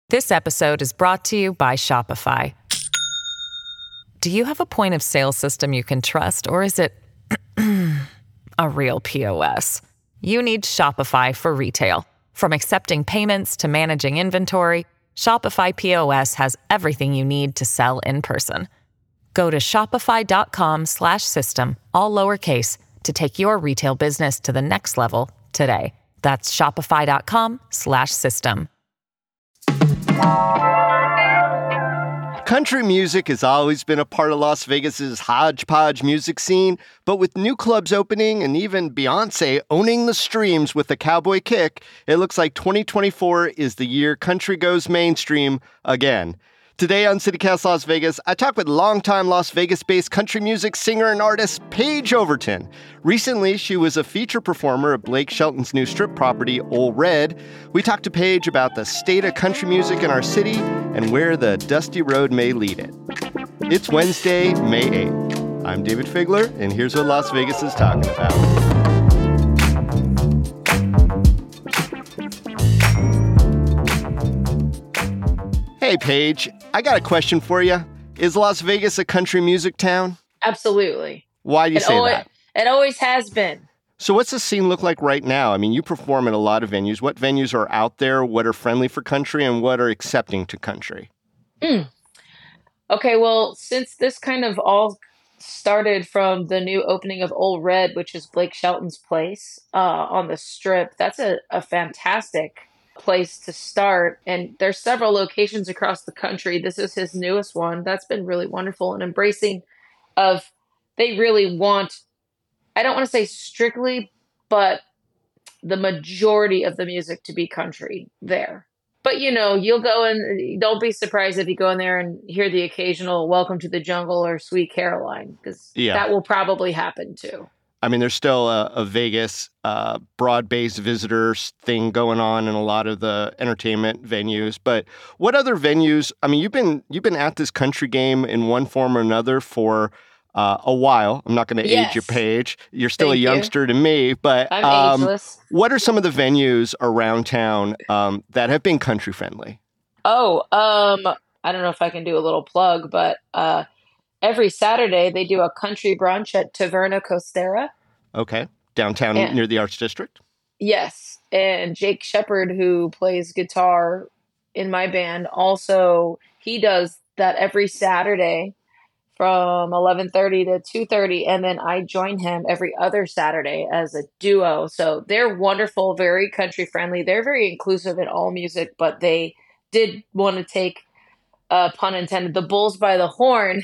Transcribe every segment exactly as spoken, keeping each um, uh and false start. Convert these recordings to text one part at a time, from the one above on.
This episode is brought to you by Shopify. Do you have a point of sale system you can trust, or is it a real P O S? You need Shopify for retail. From accepting payments to managing inventory, Shopify P O S has everything you need to sell in person. Go to shopify.com slash system, all lowercase, to take your retail business to the next level today. That's shopify.com slash system. Country music has always been a part of Las Vegas's hodgepodge music scene, but with new clubs opening and even Beyonce owning the streams with a cowboy kick, it looks like twenty twenty-four is the year country goes mainstream again. Today on CityCast Las Vegas, I talk with longtime Las Vegas-based country music singer and artist Paige Overton. Recently, she was a feature performer at Blake Shelton's new strip property, Ole Red. We talked to Paige about the state of country music in our city and where the dusty road may lead it. It's Wednesday, May eighth. I'm David Figler, and here's what Las Vegas is talking about. Hey, Paige, I got a question for you. Is Las Vegas a country music town? Absolutely. Why do you it say always, that? It always has been. So what's the scene look like right now? I mean, you perform at a lot of venues. What venues are out there? What are friendly for country and what are accepting to country? Mm. Okay, well, since this kind of all started from the new opening of Ole Red, which is Blake Shelton's place uh, on the Strip, that's a, a fantastic place to start. And there's several locations across the country. This is his newest one. That's been really wonderful and embracing of, they really want, I don't want to say strictly, but the majority of the music to be country there. But, you know, you'll go and don't be surprised if you go in there and hear the occasional Welcome to the Jungle or Sweet Caroline, because yeah. that will probably happen too. I mean, there's still a, a Vegas uh, broad-based visitors thing going on in a lot of the entertainment venues. But what other venues? I mean, you've been you've been at this country game in one form or another for uh, a while. I'm not going to Yes. age you, Paige. You're still Thank a you. youngster to me. But I'm um, ageless. what are some of the venues around town um, that have been country friendly? Oh, um, I don't know if I can do a little plug, but uh, every Saturday they do a country brunch at Taverna Costera. Okay. Downtown Yeah. near the Arts District? Yes. And Jake Shepard, who plays guitar in my band, also, he does that every Saturday from eleven thirty to two thirty. And then I join him every other Saturday as a duo. So they're wonderful, very country friendly. They're very inclusive in all music, but they did want to take, uh, pun intended, the bulls by the horn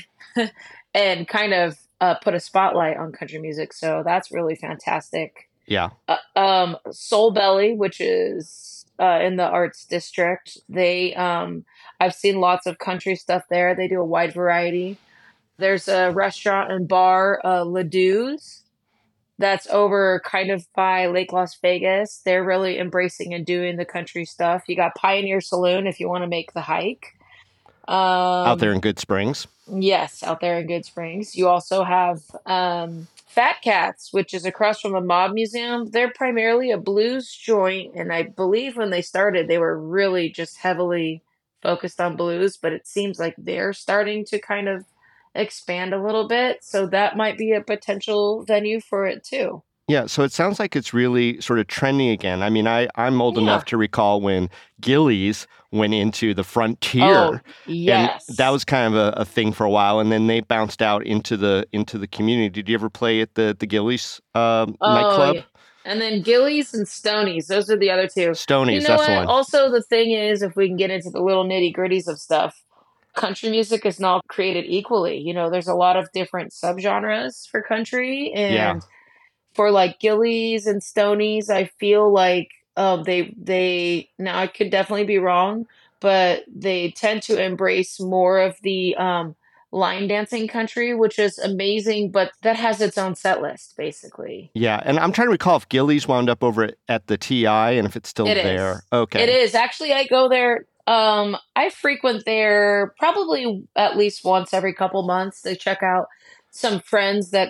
and kind of uh, put a spotlight on country music. So that's really fantastic. Yeah. Uh, um, Soul Belly, which is uh, in the Arts District, they um, I've seen lots of country stuff there. They do a wide variety. There's a restaurant and bar, uh, Ledoux's, that's over kind of by Lake Las Vegas. They're really embracing and doing the country stuff. You got Pioneer Saloon if you want to make the hike. Um, Out there in Good Springs? Yes, out there in Good Springs. You also have um, Fat Cats, which is across from the Mob Museum. They're primarily a blues joint, and I believe when they started, they were really just heavily focused on blues, but it seems like they're starting to kind of expand a little bit, so that might be a potential venue for it too. Yeah, so it sounds like it's really sort of trending again. I mean, I, I'm old Yeah. enough to recall when Gillies went into the Frontier. Oh, yes. And that was kind of a, a thing for a while, and then they bounced out into the into the community. Did you ever play at the, the Gillies um, Oh, nightclub? yeah. And then Gillies and Stonies, those are the other two. Stonies, You know that's what? the one. Also, the thing is, if we can get into the little nitty gritties of stuff, country music is not created equally. You know, there's a lot of different subgenres for country, and Yeah. for like Gillies and Stonies, I feel like um, they they now I could definitely be wrong, but they tend to embrace more of the um, line dancing country, which is amazing, but that has its own set list, basically. Yeah, and I'm trying to recall if Gillies wound up over at, at the T I and if it's still It is. there. Okay. It is. Actually, I go there. Um, I frequent there probably at least once every couple months to check out some friends that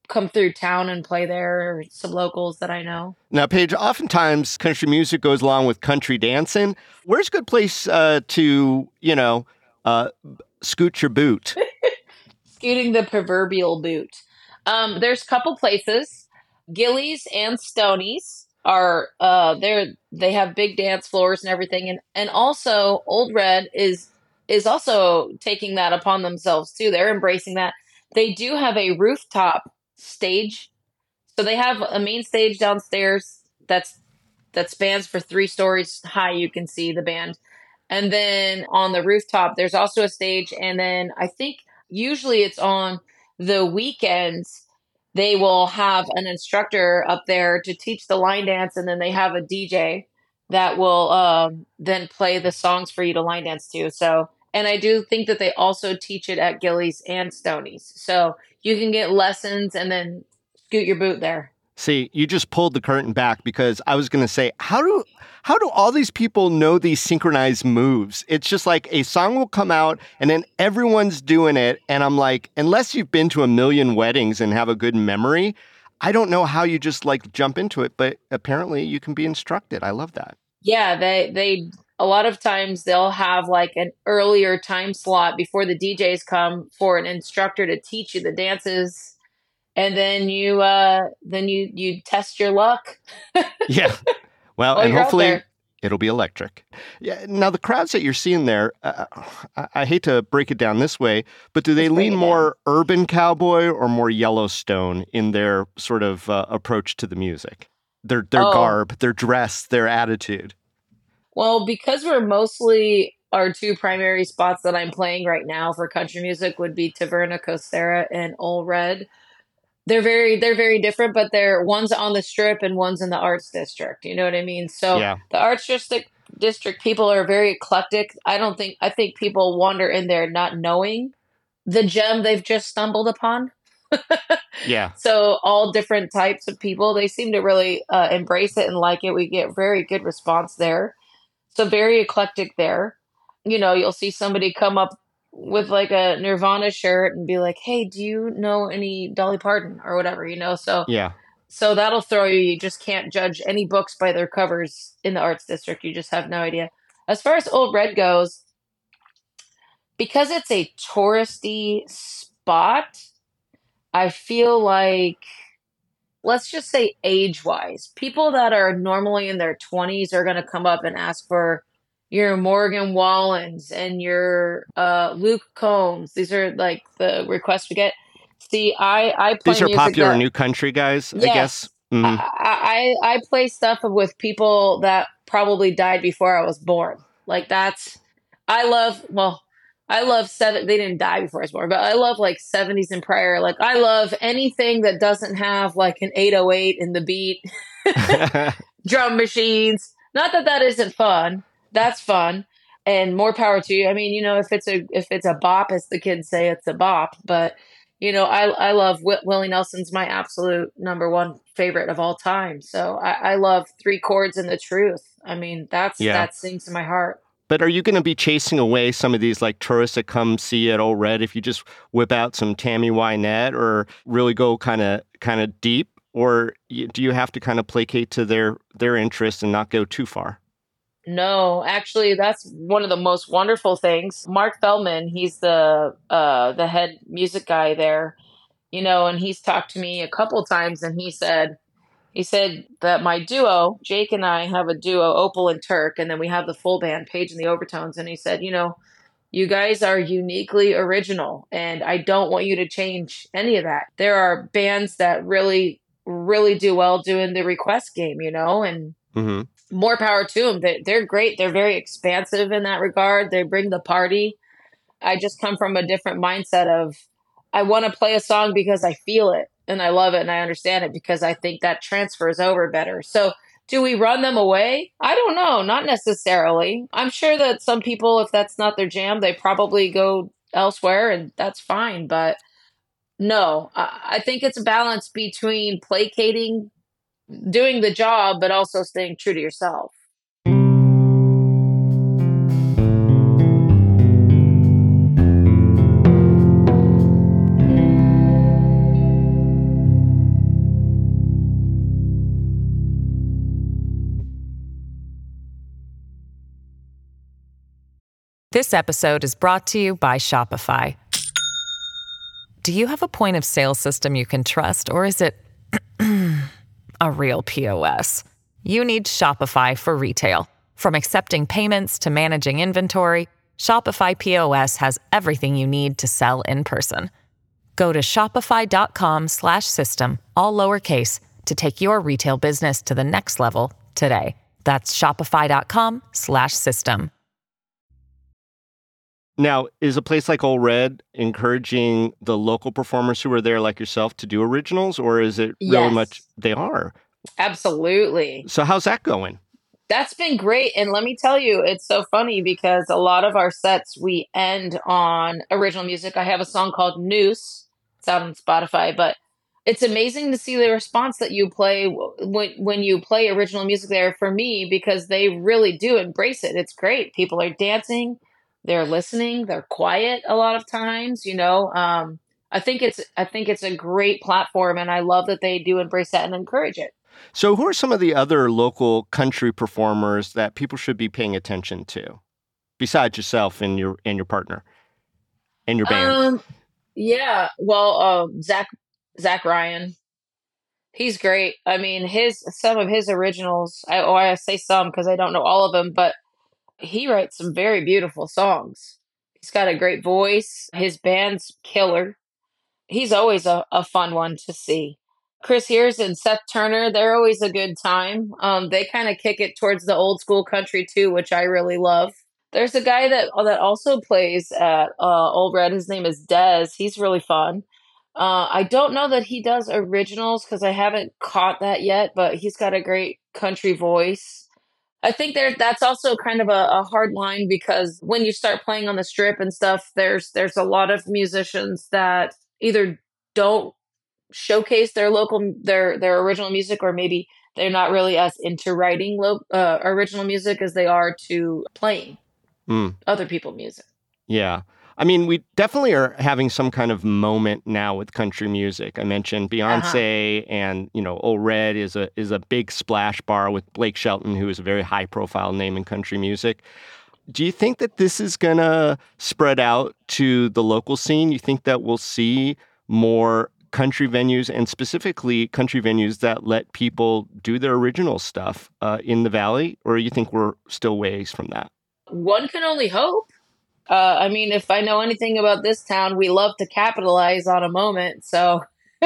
come through town and play there, or some locals that I know. Now, Paige, oftentimes country music goes along with country dancing. Where's a good place uh, to, you know, uh, scoot your boot? Scooting the proverbial boot. Um, there's a couple places. Gillies and Stonies are uh, they're they have big dance floors and everything, and and also Old Red is is also taking that upon themselves too. They're embracing that. They do have a rooftop stage. So they have a main stage downstairs that's that spans for three stories high. You can see the band. And then on the rooftop, there's also a stage. And then I think usually it's on the weekends, they will have an instructor up there to teach the line dance. And then they have a D J that will um, then play the songs for you to line dance to. So, and I do think that they also teach it at Gillies and Stonies. So you can get lessons and then scoot your boot there. See, you just pulled the curtain back, because I was going to say, how do how do all these people know these synchronized moves? It's just like a song will come out and then everyone's doing it. And I'm like, unless you've been to a million weddings and have a good memory, I don't know how you just like jump into it. But apparently you can be instructed. I love that. Yeah, they they a lot of times they'll have like an earlier time slot before the D Js come for an instructor to teach you the dances. And then you, uh, then you, you test your luck. Yeah. Well, well and hopefully it'll be electric. Yeah. Now, the crowds that you're seeing there, uh, I, I hate to break it down this way, but do they Let's lean more urban cowboy or more Yellowstone in their sort of uh, approach to the music? Their their oh. garb, their dress, their attitude. Well, because we're mostly our two primary spots that I'm playing right now for country music would be Taverna Costera and Old Red. They're very, they're very different, but they're one's on the Strip and one's in the Arts District. You know what I mean? So yeah. The Arts District district people are very eclectic. I don't think, I think people wander in there not knowing the gem they've just stumbled upon. Yeah. So all different types of people, they seem to really uh, embrace it and like it. We get very good response there. So very eclectic there. You know, you'll see somebody come up with like a Nirvana shirt and be like, hey, do you know any Dolly Parton or whatever, you know? So yeah. So that'll throw you. You just can't judge any books by their covers in the Arts District. You just have no idea. As far as Old Red goes, because it's a touristy spot, I feel like, let's just say age-wise, people that are normally in their twenties are going to come up and ask for your Morgan Wallens and your uh, Luke Combs. These are like the requests we get. See, I, I play These are music popular that, new country guys, yes, I guess. Mm-hmm. I, I I play stuff with people that probably died before I was born. Like that's, I love, well, I love seven. They didn't die before I was born, but I love like seventies and prior. Like I love anything that doesn't have like an eight oh eight in the beat, drum machines. Not that that isn't fun. That's fun, and more power to you. I mean, you know, if it's a if it's a bop, as the kids say, it's a bop. But you know, I I love w- Willie Nelson's my absolute number one favorite of all time. So I, I love Three Chords and the Truth. I mean, that's yeah. that sings to my heart. But are you going to be chasing away some of these like tourists that come see at Old Red if you just whip out some Tammy Wynette, or really go kind of kind of deep, or you, do you have to kind of placate to their their interests and not go too far? No, actually, that's one of the most wonderful things. Mark Feldman, he's the uh, the head music guy there, you know, and he's talked to me a couple times, and he said, he said that my duo, Jake and I have a duo, Opal and Turk, and then we have the full band, Paige and the Overtones, and he said, you know, you guys are uniquely original, and I don't want you to change any of that. There are bands that really, really do well doing the request game, you know, and mm-hmm. more power to them. They, they're great. They're very expansive in that regard. They bring the party. I just come from a different mindset of, I want to play a song because I feel it and I love it and I understand it, because I think that transfers over better. So do we run them away? I don't know. Not necessarily. I'm sure that some people, if that's not their jam, they probably go elsewhere, and that's fine. But no, I, I think it's a balance between placating, doing the job, but also staying true to yourself. This episode is brought to you by Shopify. Do you have a point of sale system you can trust, or is it a real P O S? You need Shopify for retail. From accepting payments to managing inventory, Shopify P O S has everything you need to sell in person. Go to shopify.com slash system, all lowercase, to take your retail business to the next level today. That's shopify.com slash system. Now, is a place like Ole Red encouraging the local performers who are there like yourself to do originals, or is it really Yes. much they are? Absolutely. So how's that going? That's been great. And let me tell you, it's so funny because a lot of our sets, we end on original music. I have a song called Noose. It's out on Spotify, but it's amazing to see the response that you play w- when, when you play original music there for me, because they really do embrace it. It's great. People are dancing, they're listening, they're quiet a lot of times, you know. Um, I think it's I think it's a great platform, and I love that they do embrace that and encourage it. So who are some of the other local country performers that people should be paying attention to, besides yourself and your and your partner and your band? Um, yeah. Well, uh, Zach Zach Ryan, he's great. I mean, his some of his originals. I oh, I say some because I don't know all of them, but he writes some very beautiful songs. He's got a great voice. His band's killer. He's always a, a fun one to see. Chris Hears and Seth Turner, they're always a good time. Um, they kind of kick it towards the old school country too, which I really love. There's a guy that that also plays at uh, Ole Red. His name is Dez. He's really fun. Uh, I don't know that he does originals because I haven't caught that yet, but he's got a great country voice. I think there that's also kind of a, a hard line because when you start playing on the strip and stuff, there's there's a lot of musicians that either don't showcase their local their their original music, or maybe they're not really as into writing lo- uh, original music as they are to playing Mm, other people's music. yeah. I mean, we definitely are having some kind of moment now with country music. I mentioned Uh-huh. Beyonce, and you know, Ole Red is a is a big splash bar with Blake Shelton, who is a very high profile name in country music. Do you think that this is gonna spread out to the local scene? You think that we'll see more country venues, and specifically country venues that let people do their original stuff uh, in the Valley, or you think we're still ways from that? One can only hope. Uh, I mean, if I know anything about this town, we love to capitalize on a moment. So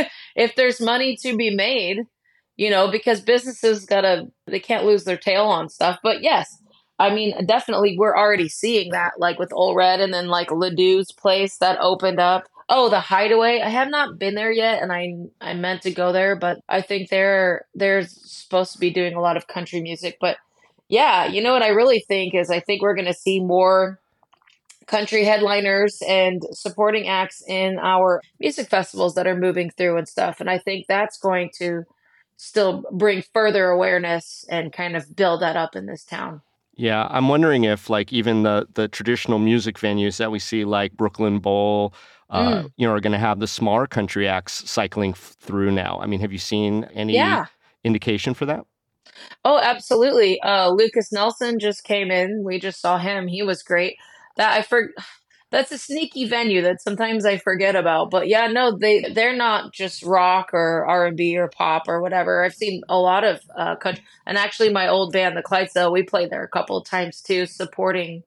if there's money to be made, you know, because businesses gotta, they can't lose their tail on stuff. But yes, I mean, definitely we're already seeing that, like with Ole Red, and then like Ledoux's place that opened up. Oh, the Hideaway. I have not been there yet, and I I meant to go there, but I think they're they're supposed to be doing a lot of country music. But yeah, you know what I really think is I think we're going to see more country headliners and supporting acts in our music festivals that are moving through and stuff. And I think that's going to still bring further awareness and kind of build that up in this town. Yeah, I'm wondering if like even the the traditional music venues that we see, like Brooklyn Bowl, uh, Mm, you know, are going to have the smaller country acts cycling f- through now. I mean, have you seen any yeah. indication for that? Oh, absolutely. Uh, Lucas Nelson just came in. We just saw him. He was great. That I for That's a sneaky venue that sometimes I forget about. But yeah, no, they they're not just rock or R and B or pop or whatever. I've seen a lot of uh, country, and actually, my old band, the Clydesdale, we played there a couple of times too, supporting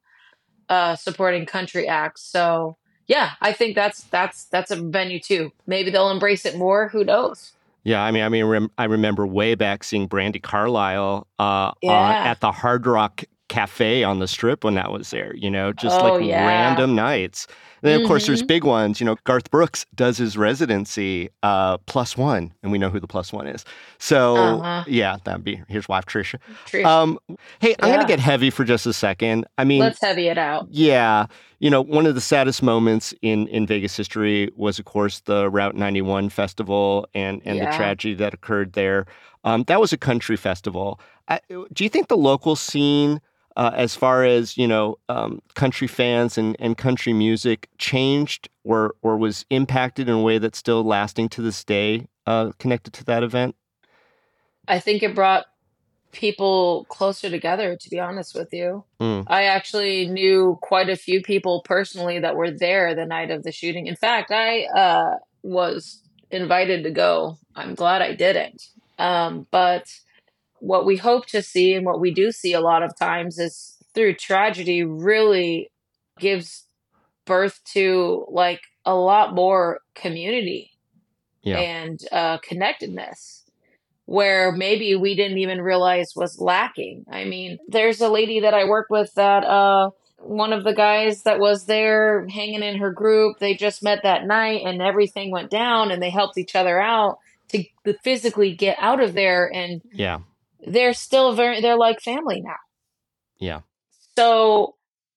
uh supporting country acts. So yeah, I think that's that's that's a venue too. Maybe they'll embrace it more. Who knows? Yeah, I mean, I mean, rem- I remember way back seeing Brandy Carlisle uh, on, Yeah. at the Hard Rock Cafe on the Strip when that was there. You know, just like Oh yeah. random nights. And then, of course, there's Mm-hmm. big ones. You know, Garth Brooks does his residency uh, plus one, and we know who the plus one is. So Uh-huh. yeah, that'd be his wife Trisha. Trish. Um, hey, I'm gonna Yeah. get heavy for just a second. I mean, Let's heavy it out. yeah, you know, one of the saddest moments in, in Vegas history was, of course, the Route ninety-one festival and, and the Yeah. tragedy that occurred there. Um, that was a country festival. I, do you think the local scene, uh, as far as, you know, um, country fans and, and country music changed or, or was impacted in a way that's still lasting to this day uh, connected to that event? I think it brought people closer together, to be honest with you. Mm. I actually knew quite a few people personally that were there the night of the shooting. In fact, I uh, was invited to go. I'm glad I didn't. Um, but what we hope to see and what we do see a lot of times is through tragedy really gives birth to like a lot more community Yeah. and uh, connectedness where maybe we didn't even realize was lacking. I mean, there's a lady that I work with that uh, one of the guys that was there hanging in her group, they just met that night and everything went down and they helped each other out to physically get out of there. And Yeah. they're still very, they're like family now. Yeah. So,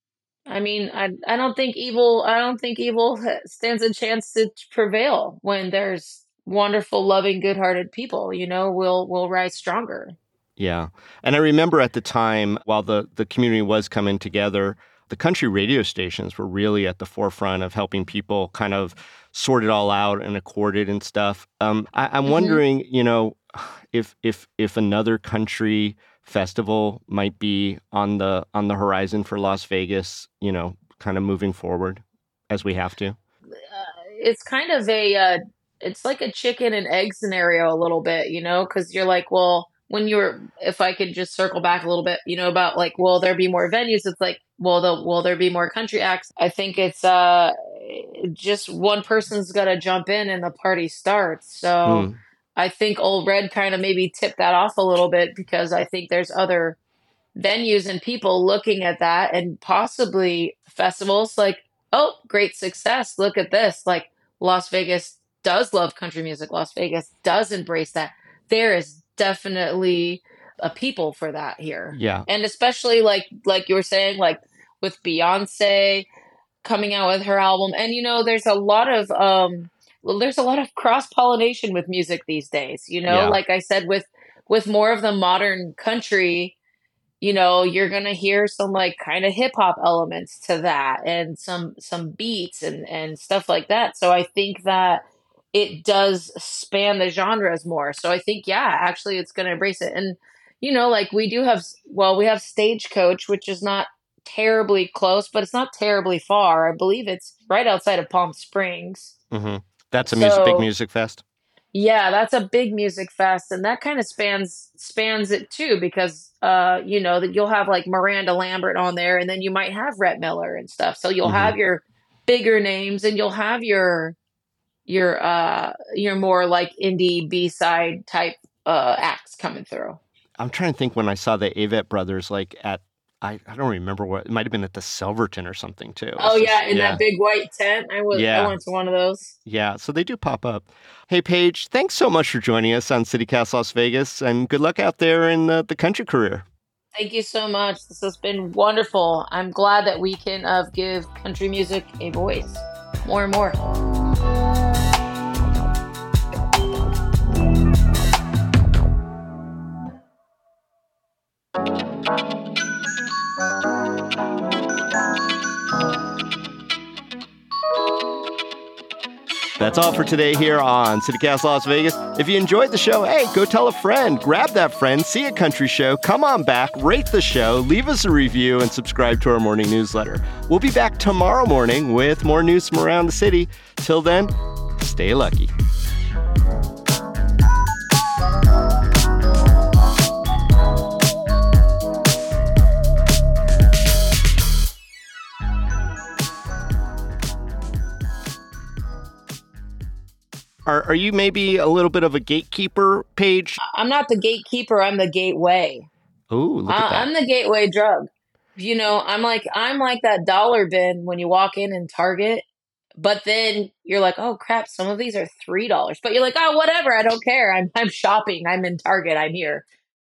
I mean, I I don't think evil, I don't think evil stands a chance to prevail when there's wonderful, loving, good-hearted people, you know, will will rise stronger. Yeah. And I remember at the time, while the, the community was coming together, the country radio stations were really at the forefront of helping people kind of sort it all out and accord it and stuff. Um, I, I'm hmm wondering, you know, if if if another country festival might be on the on the horizon for Las Vegas, you know, kind of moving forward as we have to. Uh, it's kind of a, uh, it's like a chicken and egg scenario a little bit, you know, because you're like, well, when you're, if I could just circle back a little bit, you know, about like, will there be more venues? It's like, well, the, will there be more country acts? I think it's uh, just one person's got to jump in and the party starts. So Mm, I think Old Red kind of maybe tipped that off a little bit because I think there's other venues and people looking at that and possibly festivals like, oh, great success. Look at this. Like Las Vegas does love country music. Las Vegas does embrace that. There is definitely a people for that here. yeah. And especially like like you were saying, like with Beyonce coming out with her album. And you know, there's a lot of um well, there's a lot of cross pollination with music these days, you know, Yeah. like I said, with with more of the modern country, you know, you're gonna hear some like kind of hip hop elements to that and some some beats and and stuff like that. So I think that it does span the genres more. So I think yeah, actually it's gonna embrace it. And you know, like we do have well, we have Stagecoach, which is not terribly close, but it's not terribly far. I believe it's right outside of Palm Springs. hmm That's a music, big So music fest. yeah, that's a big music fest, and that kind of spans spans it too, because uh, you know that you'll have like Miranda Lambert on there, and then you might have Rhett Miller and stuff. So you'll hmm have your bigger names, and you'll have your your uh your more like indie B side type uh acts coming through. I'm trying to think when I saw the Avett Brothers, like at, I, I don't remember what, it might have been at the Silverton or something too. Oh It's just, yeah, in yeah, that big white tent, I was I yeah, went to one of those. yeah. So they do pop up. Hey, Paige, thanks so much for joining us on CityCast Las Vegas, and good luck out there in the, the country career. Thank you so much. This has been wonderful. I'm glad that we can uh, give country music a voice more and more. That's all for today here on CityCast Las Vegas. If you enjoyed the show, hey, go tell a friend, grab that friend, see a country show, come on back, rate the show, leave us a review, and subscribe to our morning newsletter. We'll be back tomorrow morning with more news from around the city. Till then, stay lucky. Are, are you maybe a little bit of a gatekeeper, Paige? I'm not the gatekeeper, I'm the gateway. Ooh, look at I, that. I'm the gateway drug. You know, I'm like I'm like that dollar bin when you walk in in Target, but then you're like, oh crap, some of these are three dollars. But you're like, oh whatever, I don't care. I'm I'm shopping. I'm in Target. I'm here.